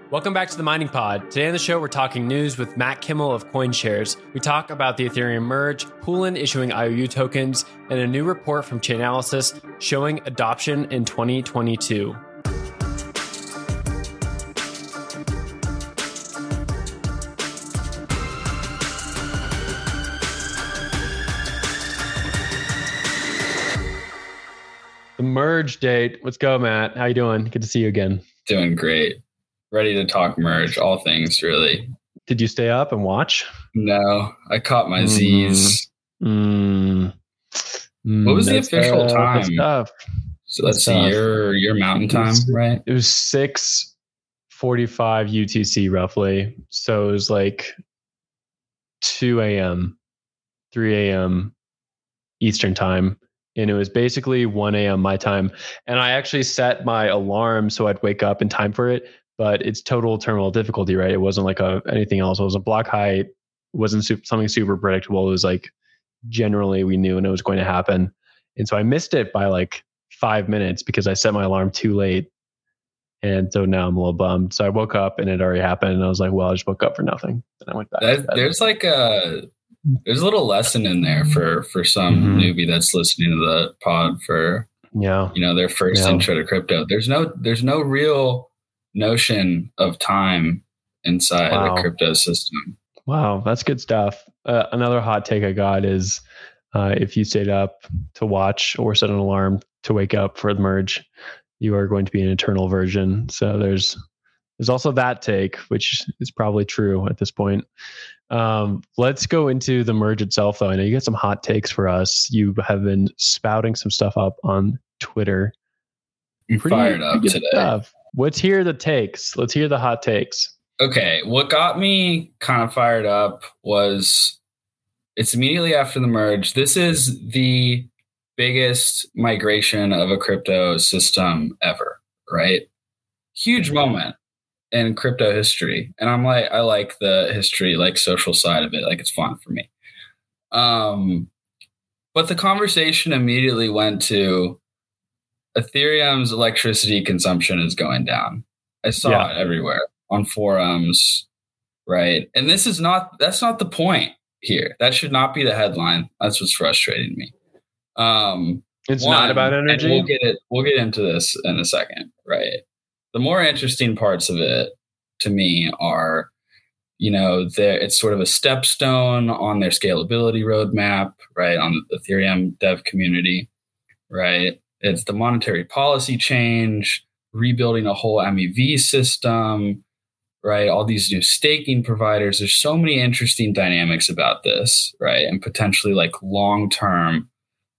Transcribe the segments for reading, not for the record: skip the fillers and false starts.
Welcome back to the Mining Pod. Today on the show, we're talking news with Matt Kimmel of CoinShares. We talk about the Ethereum merge, Poolin issuing IOU tokens, and a new report from Chainalysis showing adoption in 2022. The merge date. Let's go, Matt. How you doing? Good to see you again. Doing great. Ready to talk merge, all things really. Did you stay up and watch? No, I caught my Z's. What was the official time? So let's see, your mountain time, right? It was 6:45 UTC roughly. So it was like 2 a.m., 3 a.m. Eastern time. And it was basically 1 a.m. my time. And I actually set my alarm so I'd wake up in time for it. But it's total terminal difficulty, right? It wasn't like anything else. It was a block height. It wasn't something super predictable. It was like generally we knew and it was going to happen. And so I missed it by like 5 minutes because I set my alarm too late. And so now I'm a little bummed. So I woke up and it already happened. And I was like, well, I just woke up for nothing. And I went back. There's a little lesson in there for some newbie that's listening to the pod for their first intro to crypto. There's no real notion of time inside the crypto system. Wow, that's good stuff. Another hot take I got is if you stayed up to watch or set an alarm to wake up for the merge, you are going to be an eternal virgin. So there's also that take, which is probably true at this point. Let's go into the merge itself, though. I know you got some hot takes for us. You have been spouting some stuff up on Twitter. I'm fired up today. Stuff. Let's hear the takes. Let's hear the hot takes. Okay. What got me kind of fired up was it's immediately after the merge. This is the biggest migration of a crypto system ever, right? Huge moment in crypto history. And I like the history, like social side of it. Like it's fun for me. But the conversation immediately went to Ethereum's electricity consumption is going down. I saw it everywhere on forums, right? And that's not the point here. That should not be the headline. That's what's frustrating me. It's not about energy. We'll get into this in a second, right? The more interesting parts of it to me are, it's sort of a stepstone on their scalability roadmap, right? On the Ethereum dev community, right? It's the monetary policy change, rebuilding a whole MEV system, right? All these new staking providers. There's so many interesting dynamics about this, right? And potentially like long-term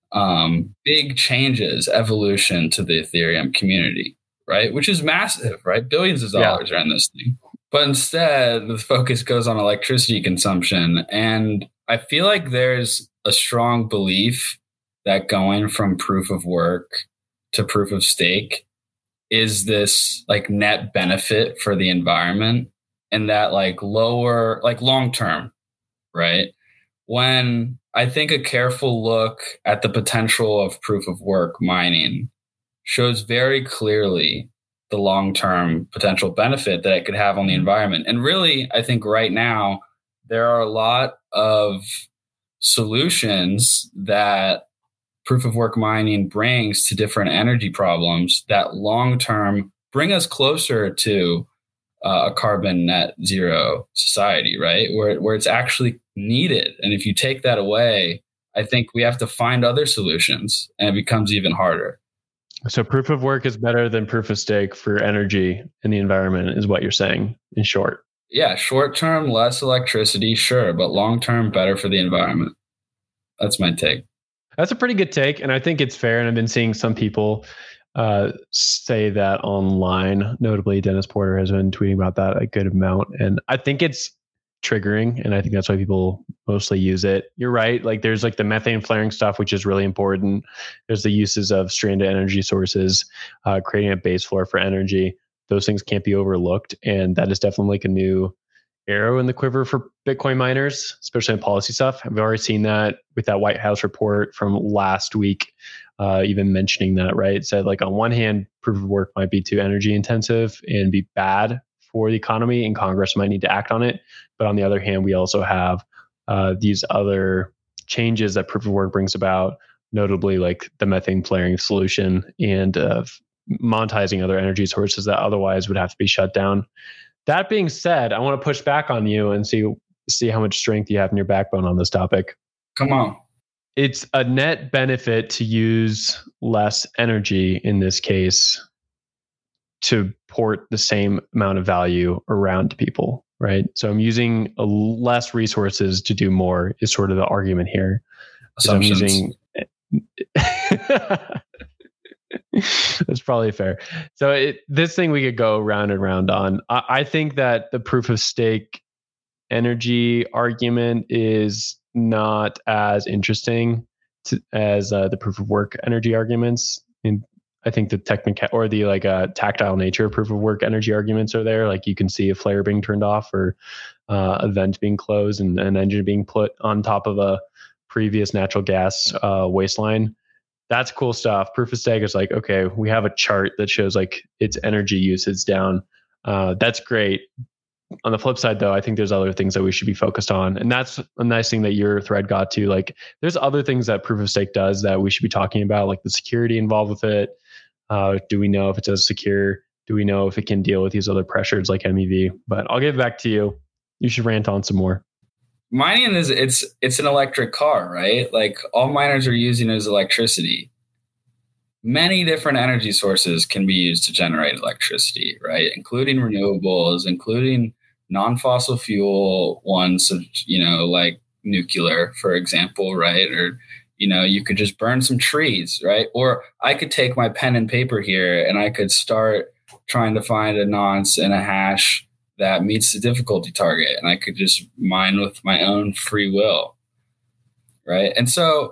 big changes, evolution to the Ethereum community, right? Which is massive, right? Billions of dollars are in this thing. But instead, the focus goes on electricity consumption. And I feel like there's a strong belief that going from proof of work to proof of stake is this like net benefit for the environment, and that like lower, like long term, right? When I think a careful look at the potential of proof of work mining shows very clearly the long-term potential benefit that it could have on the environment. And really, I think right now, there are a lot of solutions that proof of work mining brings to different energy problems that long-term bring us closer to a carbon net zero society, right? Where it's actually needed. And if you take that away, I think we have to find other solutions, and it becomes even harder. So proof of work is better than proof of stake for energy in the environment is what you're saying in short. Yeah, short term, less electricity, sure, but long term, better for the environment. That's my take. That's a pretty good take, and I think it's fair. And I've been seeing some people say that online. Notably, Dennis Porter has been tweeting about that a good amount, and I think it's triggering, and I think that's why people mostly use it. You're right. Like there's like the methane flaring stuff, which is really important. There's the uses of stranded energy sources, creating a base floor for energy. Those things can't be overlooked, and that is definitely like a new arrow in the quiver for Bitcoin miners, especially in policy stuff. I've already seen that with that White House report from last week, even mentioning that, right? It said like on one hand, proof of work might be too energy intensive and be bad for the economy, and Congress might need to act on it. But on the other hand, we also have these other changes that proof of work brings about, notably like the methane flaring solution and monetizing other energy sources that otherwise would have to be shut down. That being said, I want to push back on you and see how much strength you have in your backbone on this topic. Come on. It's a net benefit to use less energy in this case to port the same amount of value around to people, right? So I'm using less resources to do more is sort of the argument here. Assumptions. I'm using that's probably fair. So this thing we could go round and round on. I think that the proof of stake energy argument is not as interesting as the proof of work energy arguments. And I think the tactile nature of proof of work energy arguments are there. Like you can see a flare being turned off or a vent being closed and an engine being put on top of a previous natural gas wasteline. That's cool stuff. Proof of stake is like, okay, we have a chart that shows like its energy usage down. That's great. On the flip side, though, I think there's other things that we should be focused on. And that's a nice thing that your thread got to. Like, there's other things that proof of stake does that we should be talking about, like the security involved with it. Do we know if it's as secure? Do we know if it can deal with these other pressures like MEV? But I'll give it back to you. You should rant on some more. Mining it's an electric car, right? Like all miners are using is electricity. Many different energy sources can be used to generate electricity, right? Including renewables, including non-fossil fuel ones, like nuclear, for example, right? Or, you could just burn some trees, right? Or I could take my pen and paper here and I could start trying to find a nonce and a hash that meets the difficulty target. And I could just mine with my own free will, right? And so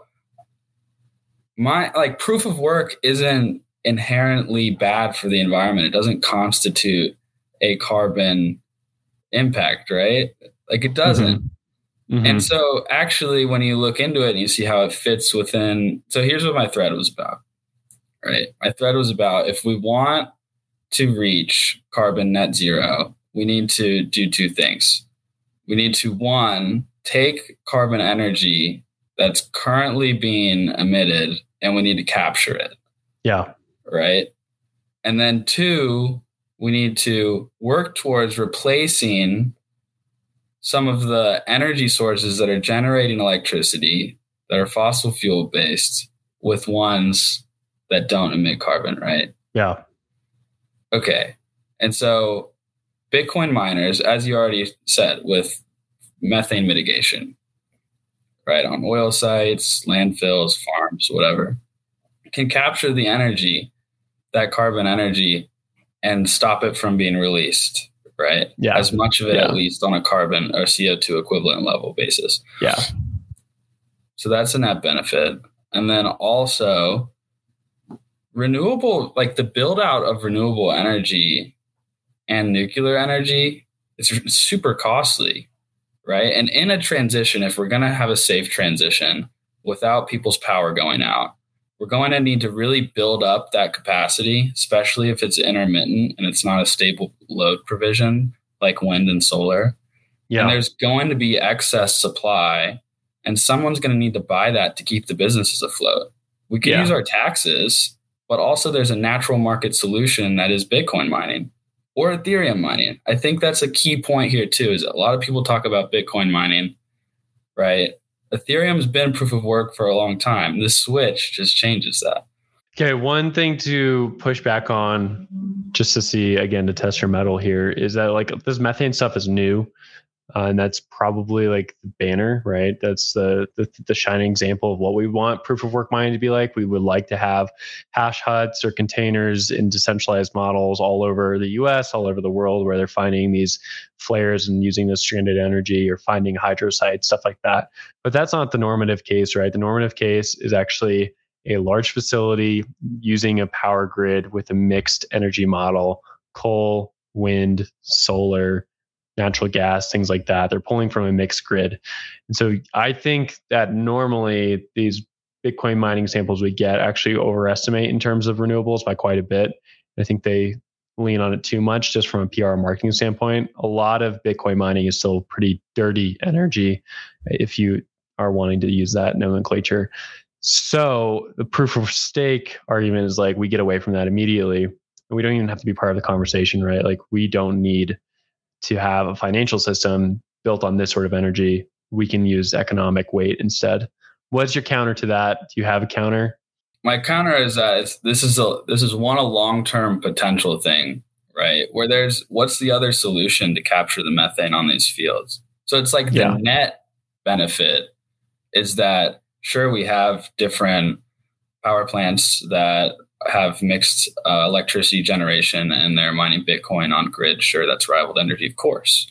proof of work isn't inherently bad for the environment. It doesn't constitute a carbon impact, right? Like it doesn't. Mm-hmm. And so actually when you look into it and you see how it fits within, so here's what my thread was about, right? My thread was about if we want to reach carbon net zero, we need to do two things. We need to, one, take carbon energy that's currently being emitted and we need to capture it. Yeah. Right. And then two, we need to work towards replacing some of the energy sources that are generating electricity that are fossil fuel based with ones that don't emit carbon. Right. Yeah. Okay. And so Bitcoin miners, as you already said, with methane mitigation, right, on oil sites, landfills, farms, whatever, can capture the energy, that carbon energy, and stop it from being released, right? Yeah. As much of it, at least on a carbon or CO2 equivalent level basis. Yeah. So that's a net benefit. And then also renewable, like the build out of renewable energy and nuclear energy, it's super costly, right? And in a transition, if we're going to have a safe transition without people's power going out, we're going to need to really build up that capacity, especially if it's intermittent and it's not a stable load provision like wind and solar. Yeah. And there's going to be excess supply, and someone's going to need to buy that to keep the businesses afloat. We can use our taxes, but also there's a natural market solution that is Bitcoin mining or Ethereum mining. I think that's a key point here too, is a lot of people talk about Bitcoin mining, right? Ethereum's been proof of work for a long time. This switch just changes that. Okay, one thing to push back on, just to see, again, to test your metal here, is that like this methane stuff is new. And that's probably like the banner, right? That's the shining example of what we want proof of work mining to be like. We would like to have hash huts or containers in decentralized models all over the US, all over the world, where they're finding these flares and using this stranded energy or finding hydro sites, stuff like that. But that's not the normative case, right? The normative case is actually a large facility using a power grid with a mixed energy model, coal, wind, solar, natural gas, things like that. They're pulling from a mixed grid. And so I think that normally these Bitcoin mining samples we get actually overestimate in terms of renewables by quite a bit. I think they lean on it too much just from a PR marketing standpoint. A lot of Bitcoin mining is still pretty dirty energy if you are wanting to use that nomenclature. So the proof of stake argument is like we get away from that immediately. We don't even have to be part of the conversation, right? Like we don't need to have a financial system built on this sort of energy. We can use economic weight instead. What's your counter to that? Do you have a counter? My counter is that this is a long-term potential thing, right? Where what's the other solution to capture the methane on these fields? So it's like the net benefit is that sure, we have different power plants that have mixed electricity generation and they're mining Bitcoin on grid. Sure, that's rivaled energy, of course.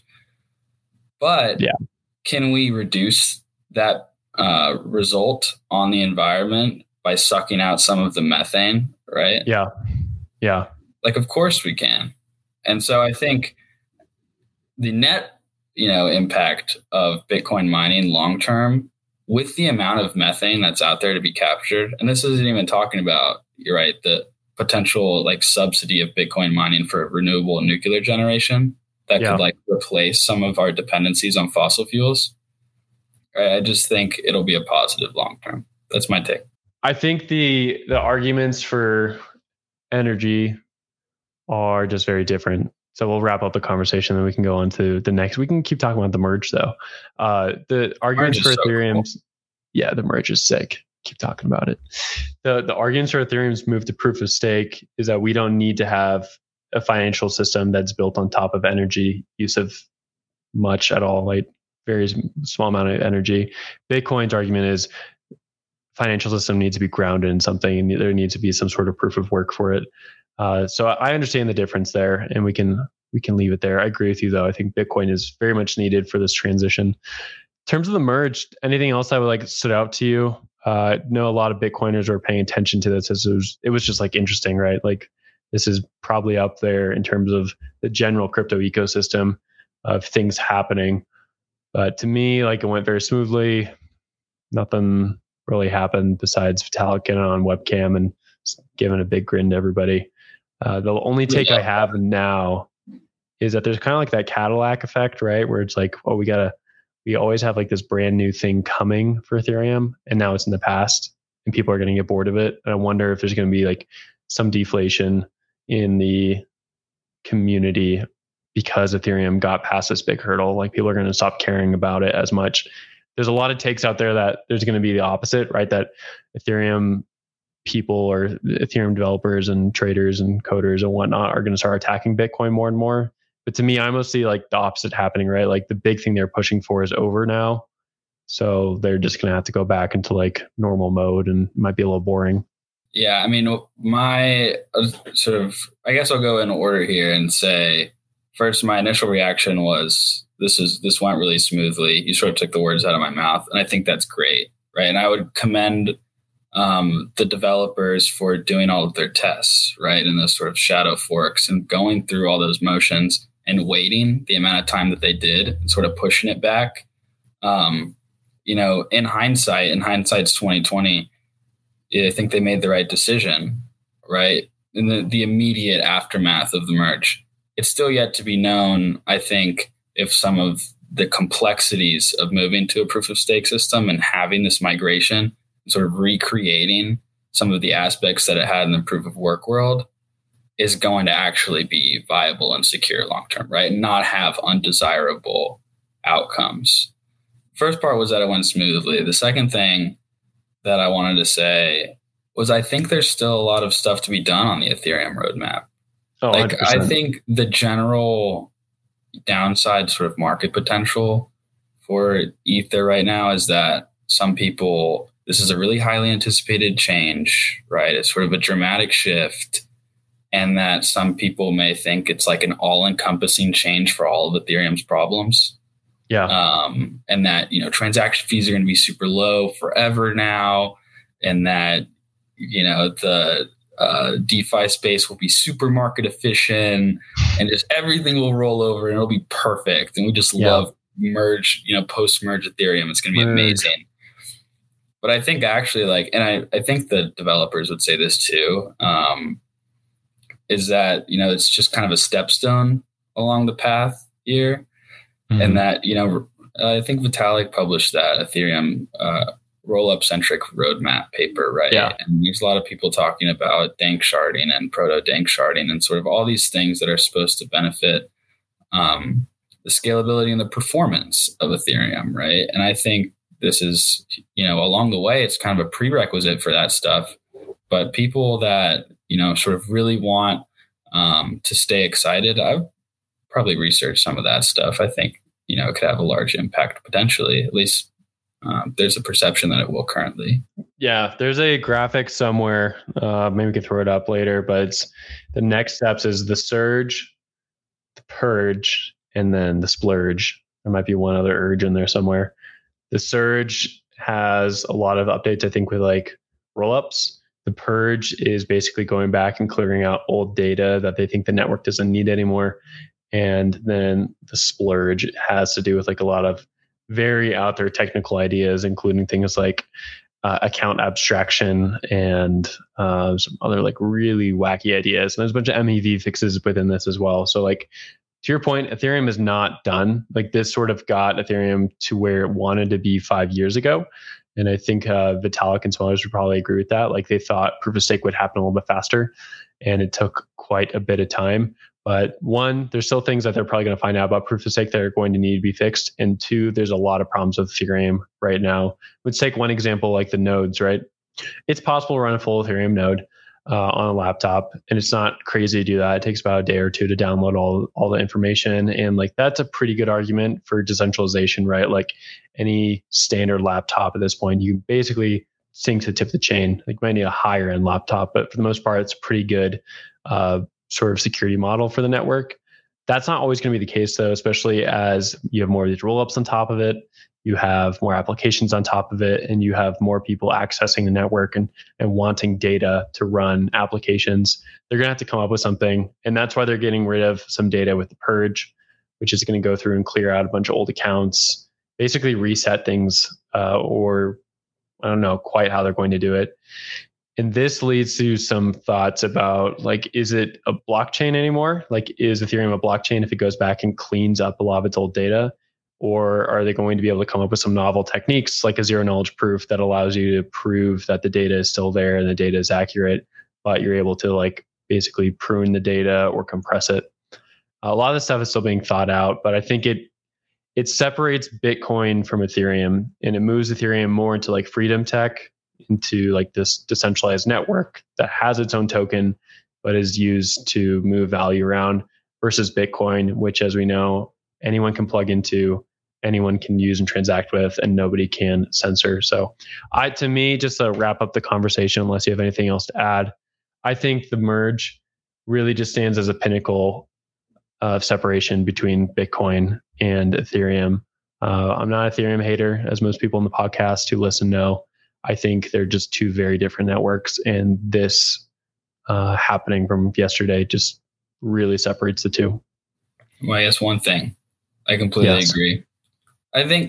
But can we reduce that result on the environment by sucking out some of the methane, right? Yeah. Like, of course we can. And so I think the net, impact of Bitcoin mining long-term with the amount of methane that's out there to be captured, and this isn't even talking about, you're right, the potential like subsidy of Bitcoin mining for renewable and nuclear generation that could like replace some of our dependencies on fossil fuels. I just think it'll be a positive long-term. That's my take. I think the arguments for energy are just very different. So we'll wrap up the conversation, then we can go on to the next. We can keep talking about the merge, though. The arguments for Ethereum, cool. The merge is sick. Keep talking about it. The arguments for Ethereum's move to proof of stake is that we don't need to have a financial system that's built on top of energy use of much at all, like very small amount of energy. Bitcoin's argument is financial system needs to be grounded in something, and there needs to be some sort of proof of work for it. So I understand the difference there, and we can leave it there. I agree with you, though. I think Bitcoin is very much needed for this transition. In terms of the merge, anything else that would like stood out to you? Know a lot of Bitcoiners are paying attention to this. It was just like interesting, right? Like this is probably up there in terms of the general crypto ecosystem of things happening. But to me, like it went very smoothly. Nothing really happened besides Vitalik getting on webcam and giving a big grin to everybody. The only take I have now is that there's kind of like that Cadillac effect, right? Where it's like, oh, we always have like this brand new thing coming for Ethereum, and now it's in the past, and people are going to get bored of it. And I wonder if there's going to be like some deflation in the community because Ethereum got past this big hurdle. Like people are going to stop caring about it as much. There's a lot of takes out there that there's going to be the opposite, right? That Ethereum people or Ethereum developers and traders and coders and whatnot are going to start attacking Bitcoin more and more. But to me, I almost see like the opposite happening, right? Like the big thing they're pushing for is over now. So they're just going to have to go back into like normal mode, and it might be a little boring. Yeah. I mean, my I guess I'll go in order here and say, first, my initial reaction was this went really smoothly. You sort of took the words out of my mouth, and I think that's great, right? And I would commend the developers for doing all of their tests, right, in those sort of shadow forks and going through all those motions and waiting the amount of time that they did and sort of pushing it back. In hindsight's 2020, I think they made the right decision, right? In the immediate aftermath of the merge. It's still yet to be known, I think, if some of the complexities of moving to a proof of stake system and having this migration, sort of recreating some of the aspects that it had in the proof of work world, is going to actually be viable and secure long-term, right? And not have undesirable outcomes. First part was that it went smoothly. The second thing that I wanted to say was I think there's still a lot of stuff to be done on the Ethereum roadmap. Oh, like 100%. I think the general downside sort of market potential for Ether right now is that some people, this is a really highly anticipated change, right? It's sort of a dramatic shift, and that some people may think it's like an all-encompassing change for all of Ethereum's problems. Yeah. And that, transaction fees are going to be super low forever now, and that, the DeFi space will be super market efficient, and just everything will roll over and it'll be perfect. And we just love merge, post-merge Ethereum. It's going to be amazing. But I think actually I think the developers would say this too. is that, it's just kind of a stepstone along the path here. Mm-hmm. And that, I think Vitalik published that Ethereum roll-up centric roadmap paper, right? Yeah. And there's a lot of people talking about danksharding and proto-danksharding and sort of all these things that are supposed to benefit the scalability and the performance of Ethereum, right? And I think this is, along the way, it's kind of a prerequisite for that stuff. But people that, sort of really want to stay excited, I've probably researched some of that stuff. I think, it could have a large impact potentially, at least there's a perception that it will currently. Yeah, there's a graphic somewhere. Maybe we can throw it up later, but the next steps is the surge, the purge, and then the splurge. There might be one other urge in there somewhere. The surge has a lot of updates, I think, with like rollups. The purge is basically going back and clearing out old data that they think the network doesn't need anymore. And then the splurge has to do with like a lot of very out there technical ideas, including things like account abstraction and some other like really wacky ideas. And there's a bunch of MEV fixes within this as well. So like, to your point, Ethereum is not done. Like this sort of got Ethereum to where it wanted to be 5 years ago. And I think Vitalik and some others would probably agree with that. Like they thought proof of stake would happen a little bit faster, and it took quite a bit of time. But one, there's still things that they're probably going to find out about proof of stake that are going to need to be fixed. And two, there's a lot of problems with Ethereum right now. Let's take one example, like the nodes, right? It's possible to run a full Ethereum node on a laptop, and it's not crazy to do that. It takes about a day or two to download all the information. And like, that's a pretty good argument for decentralization, right? Like any standard laptop at this point, you basically sync to the tip of the chain. Like you might need a higher end laptop, but for the most part, it's a pretty good sort of security model for the network. That's not always going to be the case though, especially as you have more of these rollups on top of it. You have more applications on top of it, and you have more people accessing the network and wanting data to run applications. They're going to have to come up with something. And that's why they're getting rid of some data with the purge, which is going to go through and clear out a bunch of old accounts, basically reset things, or I don't know quite how they're going to do it. And this leads to some thoughts about like, is it a blockchain anymore? Like, is Ethereum a blockchain if it goes back and cleans up a lot of its old data? Or are they going to be able to come up with some novel techniques like a zero knowledge proof that allows you to prove that the data is still there and the data is accurate, but you're able to like basically prune the data or compress it? A lot of this stuff is still being thought out, but I think it separates Bitcoin from Ethereum, and it moves Ethereum more into like freedom tech, into like this decentralized network that has its own token, but is used to move value around, versus Bitcoin, which, as we know, anyone can plug into, anyone can use and transact with, and nobody can censor. So to me, just to wrap up the conversation, unless you have anything else to add, I think the merge really just stands as a pinnacle of separation between Bitcoin and Ethereum. I'm not an Ethereum hater, as most people in the podcast who listen know. I think they're just two very different networks, and this happening from yesterday just really separates the two. Well, I guess one thing. I completely agree. I think,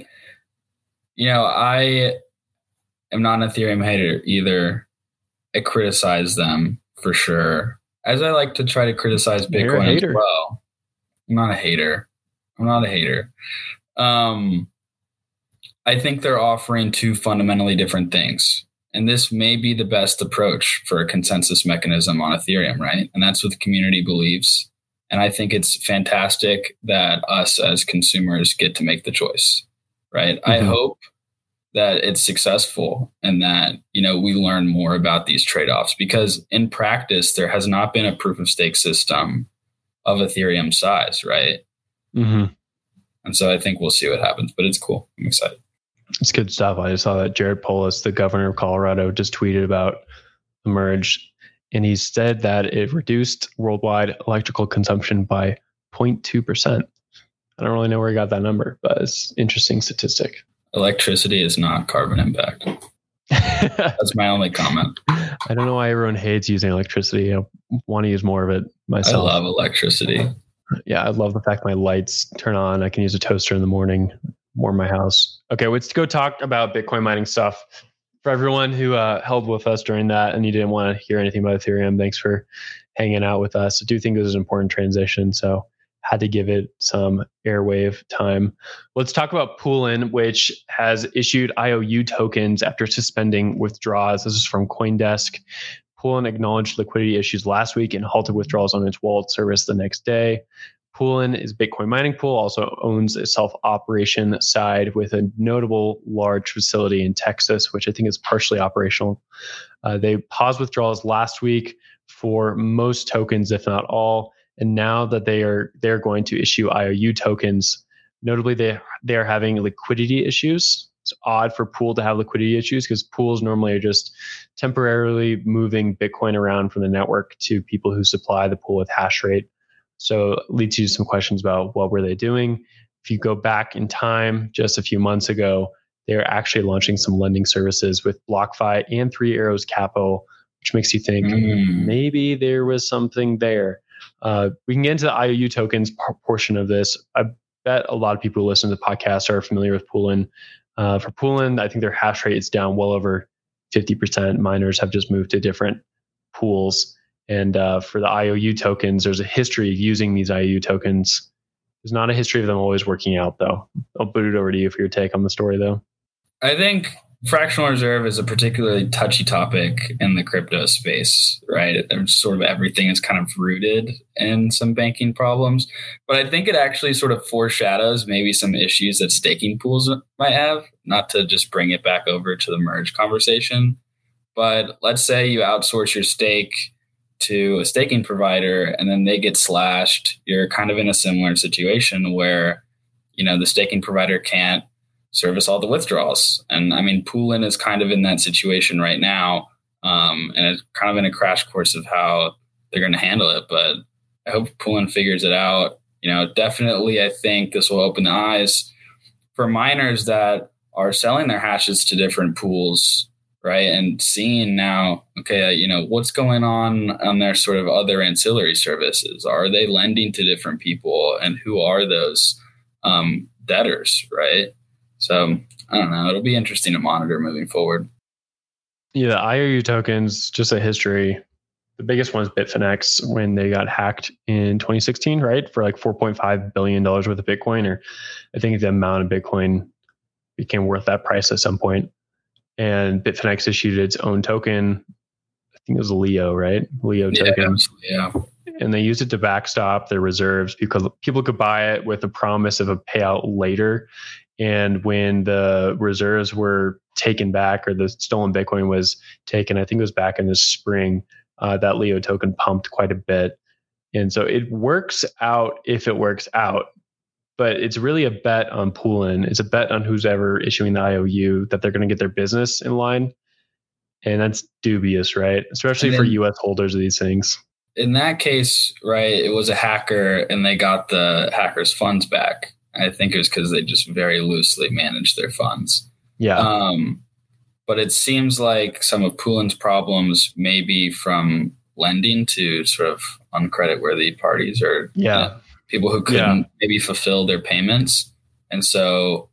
I am not an Ethereum hater either. I criticize them for sure, as I like to try to criticize Bitcoin as well. I'm not a hater. I think they're offering two fundamentally different things. And this may be the best approach for a consensus mechanism on Ethereum, right? And that's what the community believes. And I think it's fantastic that us as consumers get to make the choice, right? Mm-hmm. I hope that it's successful and that, we learn more about these trade-offs, because in practice, there has not been a proof of stake system of Ethereum size, right? Mm-hmm. And so I think we'll see what happens, but it's cool. I'm excited. It's good stuff. I just saw that Jared Polis, the governor of Colorado, just tweeted about the merge. And he said that it reduced worldwide electrical consumption by 0.2%. I don't really know where he got that number, but it's an interesting statistic. Electricity is not carbon impact. That's my only comment. I don't know why everyone hates using electricity. I want to use more of it myself. I love electricity. Yeah, I love the fact my lights turn on. I can use a toaster in the morning, warm my house. Okay, let's go talk about Bitcoin mining stuff. For everyone who held with us during that and you didn't want to hear anything about Ethereum, thanks for hanging out with us. I do think this is an important transition, so had to give it some airwave time. Let's talk about Poolin, which has issued IOU tokens after suspending withdrawals. This is from CoinDesk. Poolin acknowledged liquidity issues last week and halted withdrawals on its wallet service the next day. Poolin is Bitcoin mining pool, also owns a self-operation side with a notable large facility in Texas, which I think is partially operational. They paused withdrawals last week for most tokens, if not all. And now that they're going to issue IOU tokens, notably they are having liquidity issues. It's odd for Pool to have liquidity issues because pools normally are just temporarily moving Bitcoin around from the network to people who supply the pool with hash rate. So it leads you to some questions about what were they doing. If you go back in time, just a few months ago, they were actually launching some lending services with BlockFi and Three Arrows Capital, which makes you think maybe there was something there. We can get into the IOU tokens portion of this. I bet a lot of people who listen to the podcast are familiar with Poolin. For Poolin, I think their hash rate is down well over 50%. Miners have just moved to different pools. And for the IOU tokens, there's a history of using these IOU tokens. There's not a history of them always working out, though. I'll put it over to you for your take on the story, though. I think fractional reserve is a particularly touchy topic in the crypto space, right? Sort of everything is kind of rooted in some banking problems. But I think it actually sort of foreshadows maybe some issues that staking pools might have, not to just bring it back over to the merge conversation. But let's say you outsource your stake to a staking provider and then they get slashed. You're kind of in a similar situation where, the staking provider can't service all the withdrawals. And I mean, Poolin is kind of in that situation right now. And it's kind of in a crash course of how they're going to handle it. But I hope Poolin figures it out. Definitely, I think this will open the eyes for miners that are selling their hashes to different pools, right? And seeing now, okay, what's going on their sort of other ancillary services? Are they lending to different people? And who are those debtors, right? So I don't know. It'll be interesting to monitor moving forward. Yeah, the IOU tokens, just a history. The biggest one is Bitfinex when they got hacked in 2016, right? For like $4.5 billion worth of Bitcoin, or I think the amount of Bitcoin became worth that price at some point. And Bitfinex issued its own token. I think it was Leo, right? Leo token. Yeah. And they used it to backstop their reserves because people could buy it with the promise of a payout later. And when the reserves were taken back, or the stolen Bitcoin was taken, I think it was back in the spring, that Leo token pumped quite a bit. And so it works out if it works out. But it's really a bet on Poolin. It's a bet on who's ever issuing the IOU that they're going to get their business in line. And that's dubious, right? Especially for US holders of these things. In that case, right, it was a hacker and they got the hacker's funds back. I think it was because they just very loosely managed their funds. Yeah. But it seems like some of Poolin's problems may be from lending to sort of uncreditworthy parties or people who couldn't maybe fulfill their payments. And so,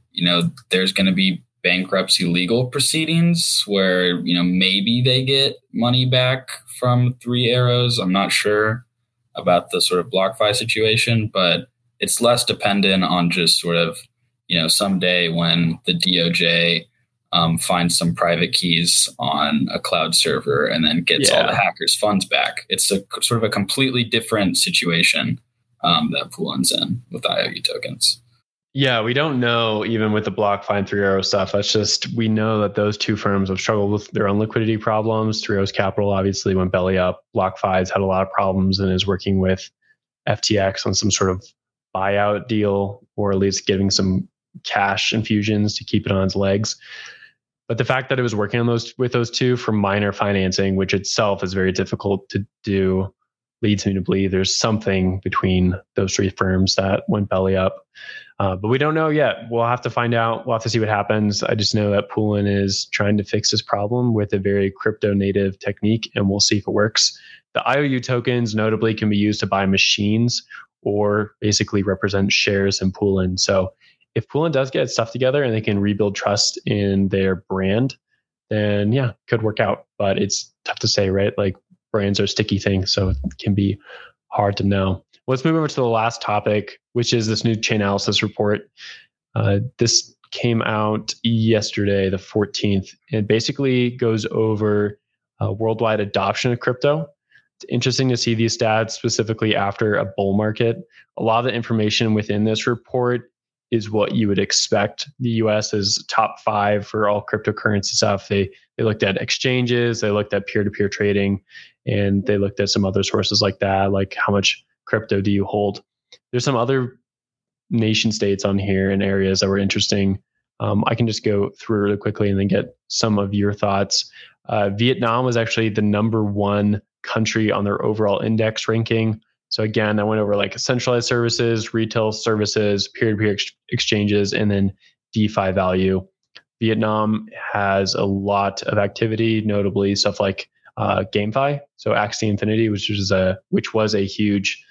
there's going to be bankruptcy legal proceedings where, maybe they get money back from Three Arrows. I'm not sure about the sort of BlockFi situation, but it's less dependent on just sort of, someday when the DOJ finds some private keys on a cloud server and then gets all the hackers' funds back. It's a sort of a completely different situation that Poolin's in with IOU tokens. Yeah, we don't know even with the BlockFi and Three Arrows stuff. That's just, we know that those two firms have struggled with their own liquidity problems. Three Arrows Capital obviously went belly up. BlockFi has had a lot of problems and is working with FTX on some sort of buyout deal, or at least giving some cash infusions to keep it on its legs. But the fact that it was working on with those two for miner financing, which itself is very difficult to do, leads me to believe there's something between those three firms that went belly up. But we don't know yet. We'll have to find out. We'll have to see what happens. I just know that Poolin is trying to fix this problem with a very crypto native technique, and we'll see if it works. The IOU tokens notably can be used to buy machines or basically represent shares in Poolin. So if Poolin does get its stuff together and they can rebuild trust in their brand, then yeah, could work out. But it's tough to say, right? Like brands are sticky things, so it can be hard to know. Let's move over to the last topic, which is this new Chainalysis report. This came out yesterday, the 14th. It basically goes over worldwide adoption of crypto. It's interesting to see these stats specifically after a bull market. A lot of the information within this report is what you would expect. The US is top 5 for all cryptocurrency stuff. They looked at exchanges, they looked at peer-to-peer trading, and they looked at some other sources like that, like how much crypto do you hold. There's some other nation states on here and areas that were interesting. I can just go through really quickly and then get some of your thoughts. Vietnam was actually the number 1 country on their overall index ranking. So again, I went over like centralized services, retail services, peer-to-peer exchanges, and then DeFi value. Vietnam has a lot of activity, notably stuff like GameFi. So Axie Infinity, which was a huge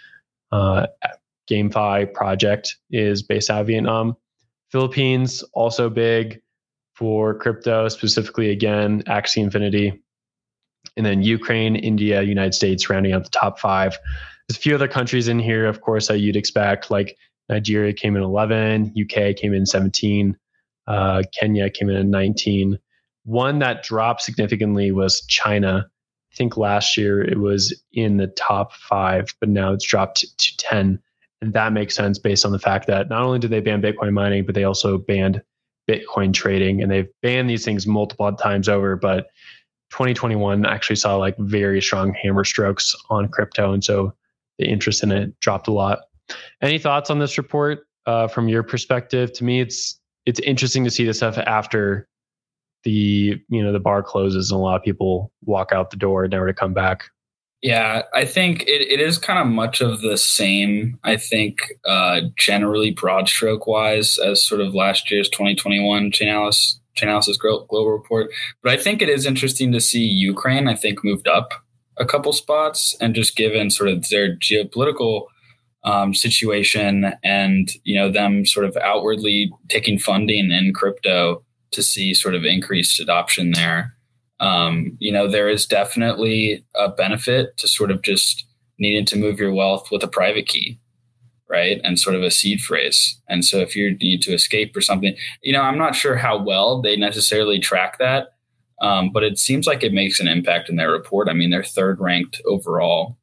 GameFi project, is based out of Vietnam. Philippines, also big for crypto, specifically again, Axie Infinity. And then Ukraine, India, United States, rounding out the top 5. There's a few other countries in here, of course, that you'd expect, like Nigeria came in 11, UK came in 17, Kenya came in 19. One that dropped significantly was China. I think last year it was in the top 5, but now it's dropped to 10. And that makes sense based on the fact that not only did they ban Bitcoin mining, but they also banned Bitcoin trading. And they've banned these things multiple times over, but 2021 actually saw like very strong hammer strokes on crypto. And so the interest in it dropped a lot. Any thoughts on this report from your perspective? To me, it's interesting to see this stuff after the bar closes and a lot of people walk out the door never to come back. Yeah, I think it is kind of much of the same, I think, generally broad stroke wise as sort of last year's 2021 Chainalysis Global Report. But I think it is interesting to see Ukraine, I think, moved up a couple spots, and just given sort of their geopolitical situation and, them sort of outwardly taking funding in crypto to see sort of increased adoption there. There is definitely a benefit to sort of just needing to move your wealth with a private key, right? And sort of a seed phrase. And so if you need to escape or something, I'm not sure how well they necessarily track that, but it seems like it makes an impact in their report. I mean, they're 3rd ranked overall.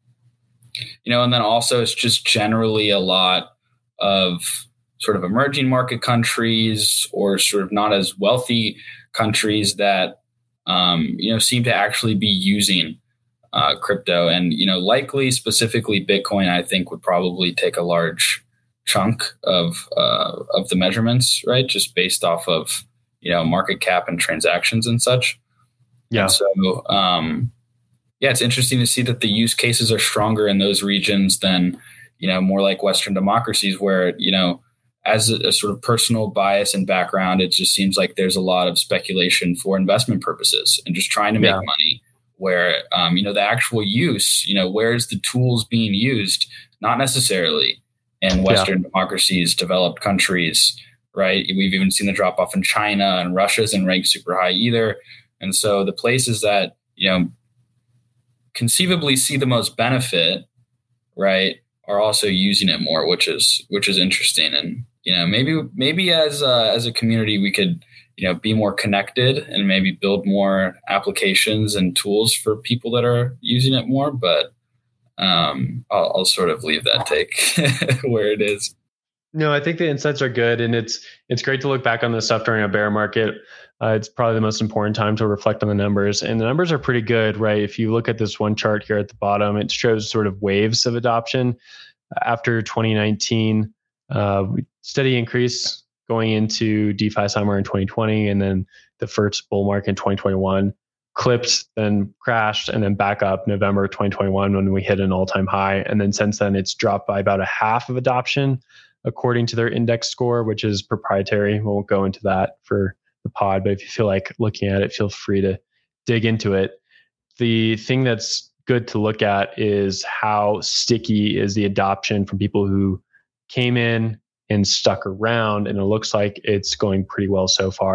And then also it's just generally a lot of sort of emerging market countries or sort of not as wealthy countries that seem to actually be using crypto, and likely specifically Bitcoin, I think, would probably take a large chunk of the measurements, right? Just based off of market cap and transactions and such. Yeah. And so it's interesting to see that the use cases are stronger in those regions than more like Western democracies, where as a sort of personal bias and background, it just seems like there's a lot of speculation for investment purposes and just trying to make money, where, the actual use, where's the tools being used? Not necessarily in Western democracies, developed countries, right? We've even seen the drop off in China, and Russia isn't ranked super high either. And so the places that, conceivably see the most benefit, right, are also using it more, which is interesting. And, maybe as a community, we could, be more connected and maybe build more applications and tools for people that are using it more. But I'll sort of leave that take where it is. No, I think the insights are good, and it's great to look back on this stuff during a bear market. It's probably the most important time to reflect on the numbers, and the numbers are pretty good, right? If you look at this one chart here at the bottom, it shows sort of waves of adoption. After 2019, steady increase going into DeFi summer in 2020, and then the first bull market in 2021, clipped, then crashed, and then back up November 2021 when we hit an all-time high. And then since then, it's dropped by about a half of adoption, according to their index score, which is proprietary. We won't go into that for the pod, but if you feel like looking at it, feel free to dig into it. The thing that's good to look at is how sticky is the adoption from people who came in and stuck around, and it looks like it's going pretty well so far.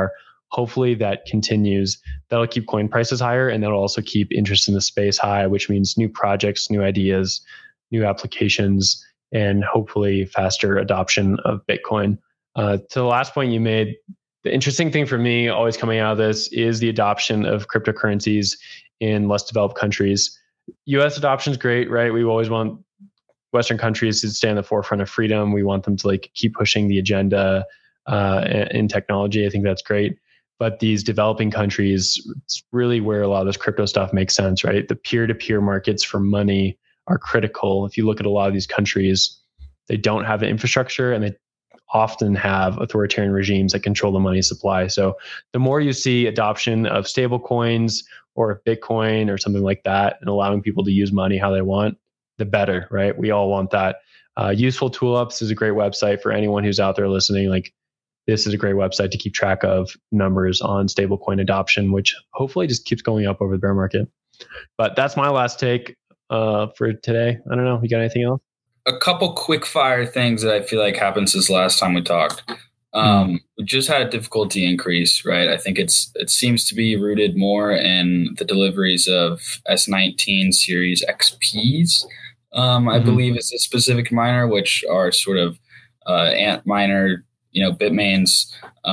hopefully that continues. That'll keep coin prices higher, and that'll also keep interest in the space high, which means new projects, new ideas, new applications, and hopefully faster adoption of Bitcoin. To the last point you made, the interesting thing for me always coming out of this is the adoption of cryptocurrencies in less developed countries. US adoption is great, right? We always want Western countries to stay on the forefront of freedom. We want them to like keep pushing the agenda in technology. I think that's great. But these developing countries, it's really where a lot of this crypto stuff makes sense, right? The peer-to-peer markets for money are critical. If you look at a lot of these countries, they don't have the infrastructure, and they often have authoritarian regimes that control the money supply. So the more you see adoption of stable coins or Bitcoin or something like that, and allowing people to use money how they want, the better, right? We all want that. Useful Tulips is a great website for anyone who's out there listening. Like, this is a great website to keep track of numbers on stablecoin adoption, which hopefully just keeps going up over the bear market. But that's my last take for today. I don't know. You got anything else? A couple quick fire things that I feel like happened since last time we talked. We just had a difficulty increase, right? I think it seems to be rooted more in the deliveries of S19 series XPs. I believe is a specific miner, which are sort of Antminer, Bitmain's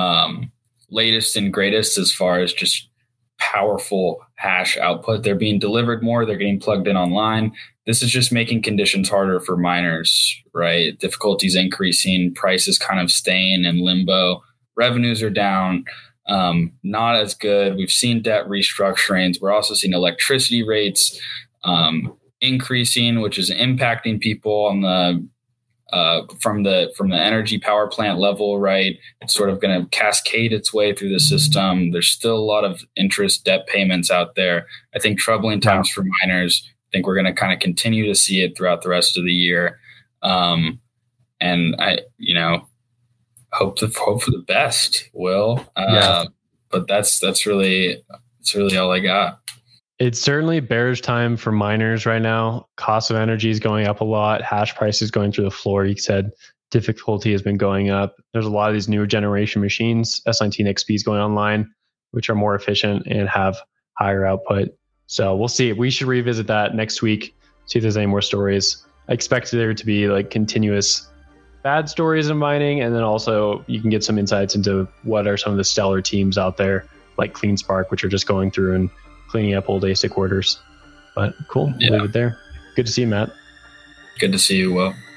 latest and greatest as far as just powerful hash output. They're being delivered more. They're getting plugged in online. This is just making conditions harder for miners, right? Difficulties increasing, prices kind of staying in limbo. Revenues are down, not as good. We've seen debt restructurings. We're also seeing electricity rates increasing, which is impacting people on the from the energy power plant level, right? It's sort of going to cascade its way through the system. There's still a lot of interest debt payments out there. I think troubling times for miners. I think we're going to kind of continue to see it throughout the rest of the year. And I, hope for the best, Will. But that's really all I got. It's certainly bearish time for miners right now. Cost of energy is going up a lot. Hash price is going through the floor. You said difficulty has been going up. There's a lot of these newer generation machines, S19 XPs going online, which are more efficient and have higher output. So we'll see. We should revisit that next week, see if there's any more stories. I expect there to be like continuous bad stories in mining. And then also you can get some insights into what are some of the stellar teams out there, like CleanSpark, which are just going through and cleaning up old ASIC orders. But cool. We'll leave it there. Good to see you, Matt. Good to see you, Will.